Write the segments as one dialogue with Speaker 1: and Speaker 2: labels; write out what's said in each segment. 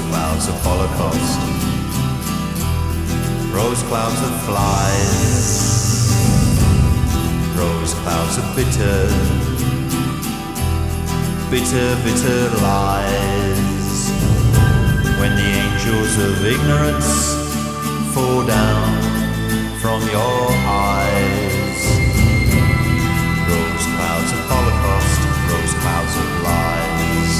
Speaker 1: clouds of Holocaust, rose clouds of flies, rose clouds of bitter, bitter, bitter lies. When the angels of ignorance fall down from your eyes, rose clouds of Holocaust, rose clouds of lies,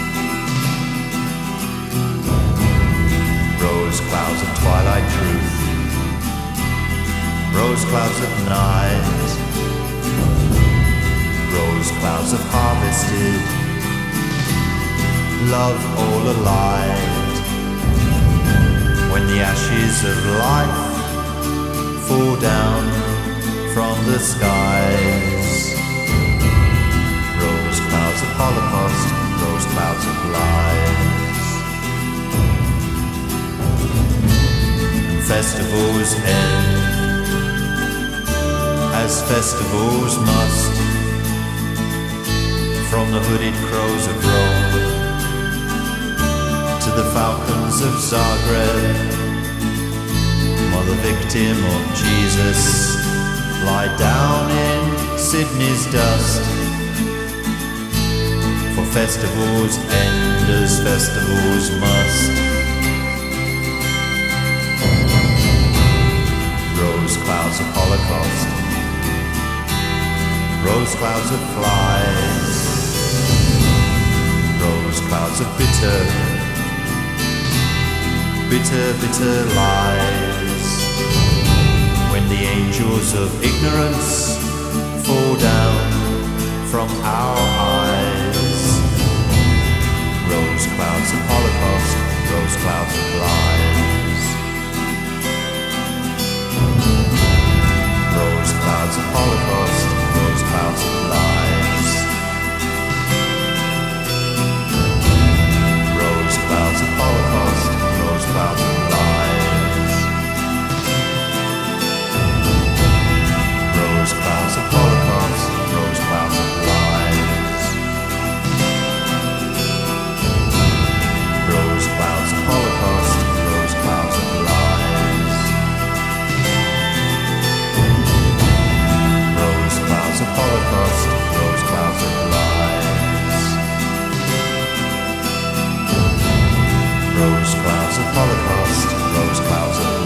Speaker 1: rose clouds of twilight truth, rose clouds of night, rose clouds of harvested love all alight. When the ashes of life fall down from the skies, rose clouds of Holocaust, rose clouds of lies. And festivals end as festivals must, from the hooded crows of Rome to the falcons of Zagreb. Mother victim of Jesus, lie down in Sydney's dust. For festivals end as festivals must. Rose clouds of Holocaust, rose clouds of flies, rose clouds of bitter, bitter, bitter lies. When the angels of ignorance fall down from our eyes, rose clouds of Holocaust, rose clouds of lies, rose clouds of Holocaust, rose clouds of lies, rose clouds of Holocaust, rose clouds of lies, rose clouds of Holocaust, rose clouds of lies, rose clouds of Holocaust, rose clouds of lies, rose clouds of Holocaust, rose clouds of lies, rose clouds of Holocaust, rose clouds of